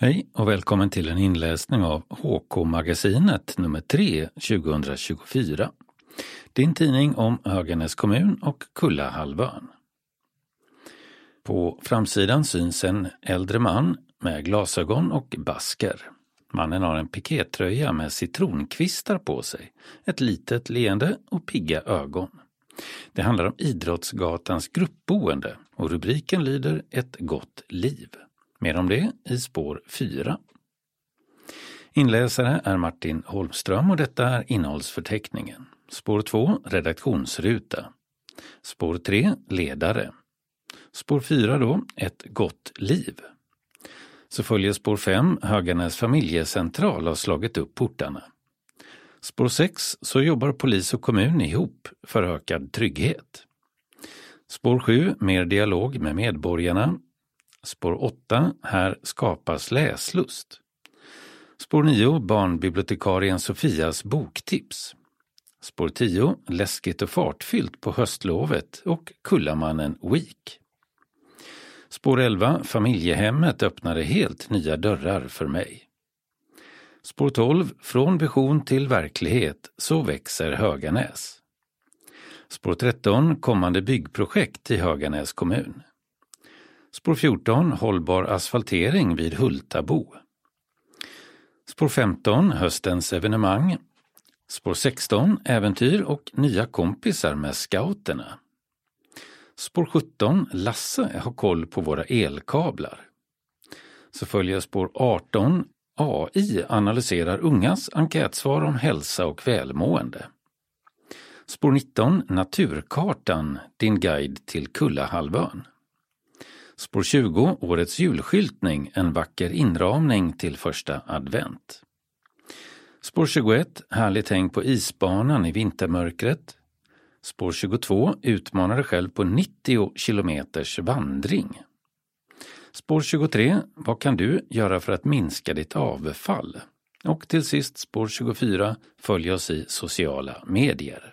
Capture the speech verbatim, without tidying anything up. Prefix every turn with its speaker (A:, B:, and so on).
A: Hej och välkommen till en inläsning av H K-magasinet nummer tre tjugohundratjugofyra. Din tidning om Höganäs kommun och Kullahalvön. På framsidan syns en äldre man med glasögon och basker. Mannen har en pikétröja med citronkvistar på sig, ett litet leende och pigga ögon. Det handlar om Idrottsgatans gruppboende och rubriken lyder Ett gott liv. Mer om det i spår fyra. Inläsare är Martin Holmström och detta är innehållsförteckningen. Spår två, redaktionsruta. Spår tre, ledare. Spår fyra då, ett gott liv. Så följer spår fem, Höganäs familjecentral har slagit upp portarna. Spår sex, så jobbar polis och kommun ihop för ökad trygghet. Spår sju, mer dialog med medborgarna. Spår åtta, här skapas läslust. Spår nio, barnbibliotekarien Sofias boktips. Spår tio, läskigt och fartfyllt på höstlovet och Kullamannen Week. Spår elva, familjehemmet öppnade helt nya dörrar för mig. Spår tolv, från vision till verklighet, så växer Höganäs. Spår tretton, kommande byggprojekt i Höganäs kommun. Spår fjorton, hållbar asfaltering vid Hultabo. Spår femton, höstens evenemang. Spår sexton, äventyr och nya kompisar med scouterna. Spår sjutton, Lasse har koll på våra elkablar. Så följer spår arton, A I analyserar ungas enkätsvar om hälsa och välmående. Spår nitton, naturkartan, din guide till Kullahalvön. Spår tjugo, årets julskyltning, en vacker inramning till första advent. Spår tjugoett, härligt häng på isbanan i vintermörkret. Spår tjugotvå, utmanar dig själv på nittio kilometers vandring. Spår tjugotre, vad kan du göra för att minska ditt avfall? Och till sist spår tjugofyra, följ oss i sociala medier.